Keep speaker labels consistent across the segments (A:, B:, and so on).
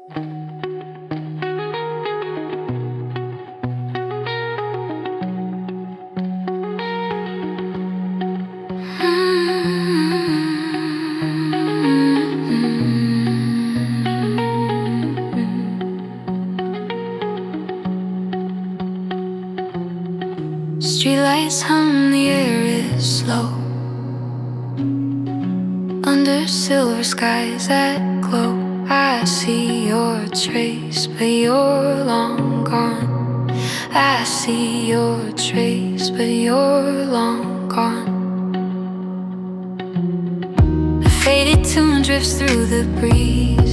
A: Streetlights hum, the air is slow. Under silver skies that glow, I see your trace, but you're long gone. I see your trace, but you're long gone. A faded tune drifts through the breeze.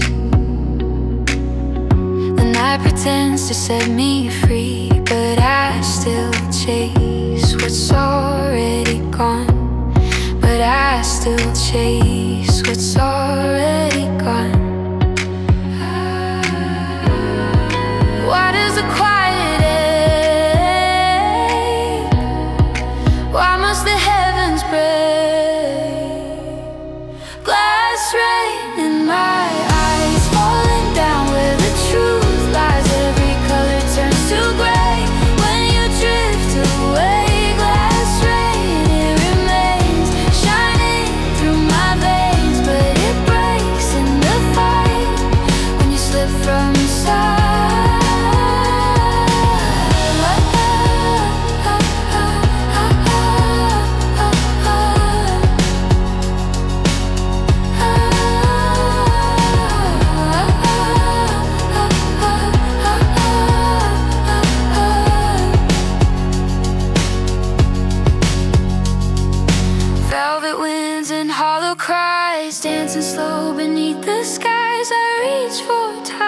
A: The night pretends to set me free, but I still chase what's already gone. But I still chase what's already gone. Why does the quiet ache? Why must the heavens break? Glass rain in my eyes, falling down where the truth lies. Every color turns to gray when you drift away. Glass rain, it remains shining through my veins, but it breaks in the fight when you slip from sight. Velvet winds and hollow cries, dancing slow beneath the skies. I reach for time.